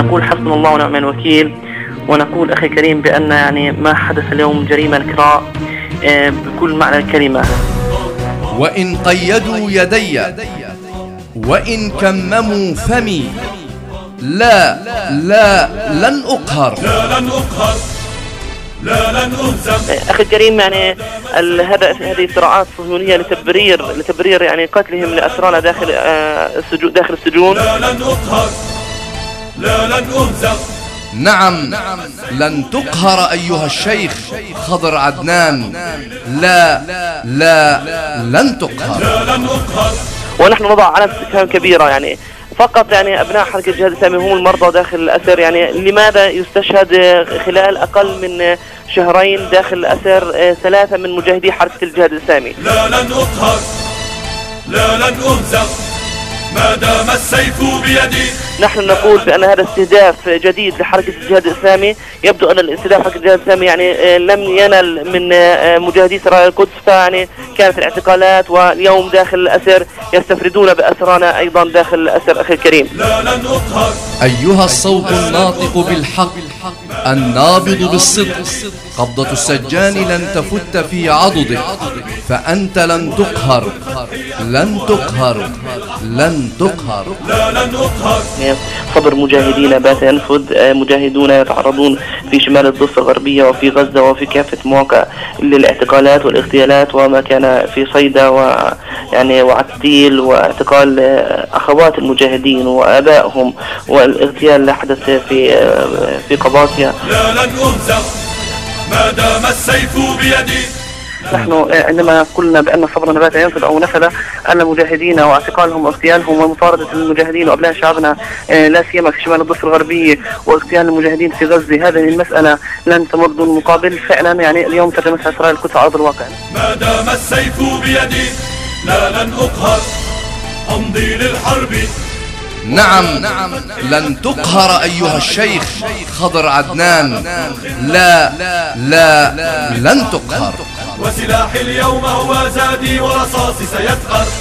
نقول حسبنا الله ونعم الوكيل. ونقول أخي الكريم بأن يعني ما حدث اليوم جريمة نكراء بكل معنى الكلمة. وإن قيدوا يدي وإن كمموا فمي لن أقهر، لا لن أهزم. أخي الكريم، يعني هذه صراعات صهيونية لتبرير يعني قتلهم لأسرانا داخل السجون. لا لن أقهر، لا لن أهزم. نعم لن تقهر أيها الشيخ خضر عدنان، لن تقهر. لا لن أقهر. ونحن نضع علامة استفهام كبيرة، يعني فقط يعني أبناء حركة الجهاد الإسلامي هم المرضى داخل الأسر. يعني لماذا يستشهد خلال أقل من شهرين داخل الأسر 3 من مجاهدي حركة الجهاد الإسلامي؟ لا لن أقهر، لا لن أهزم ما دام السيف بيدي. نحن نقول بأن هذا استهداف جديد لحركة الجهاد الإسلامي. يبدو أن الاستهداف حركة الجهاد الإسلامي يعني لم ينل من مجاهدي سرايا القدس، فيعني كانت الاعتقالات، واليوم داخل الأسر يستفردون بأسرانا أيضا داخل الأسر. أخي الكريم، لا لن أقهر أيها الصوت الناطق بالحق النابض بالصدق، قبضة السجان لن تفت في عضدك، فأنت لن تقهر، لن تقهر، لن تقهر. لا لن أقهر. صبر مجاهدين بات ينفذ. مجاهدون يتعرضون في شمال الضفة الغربية وفي غزة وفي كافة مواقع للاعتقالات والاغتيالات، وما كان في صيدا ويعني وعتيل واعتقال أخوات المجاهدين وآبائهم، والاغتيال اللي حدث في قباطيا. لا لن أهزم ما دام السيف بيدي. نحن عندما قلنا بأن صبرنا بات ينفذ أو نفذ أن المجاهدين واعتقالهم واغتيالهم ومطاردة المجاهدين وأبناء شعبنا لا سيما في شمال الضفة الغربية واغتيال المجاهدين في غزة، هذه المسألة لن تمر دون مقابل. فعلا يعني اليوم ترجمتها إسرائيل القدس على أرض الواقع. ما دام السيف بيدي لا لن أقهر، أمضي للحرب. نعم لن تقهر أيها الشيخ خضر عدنان، لن تقهر. وسلاحي اليوم هو زادي ورصاصي سيثأر.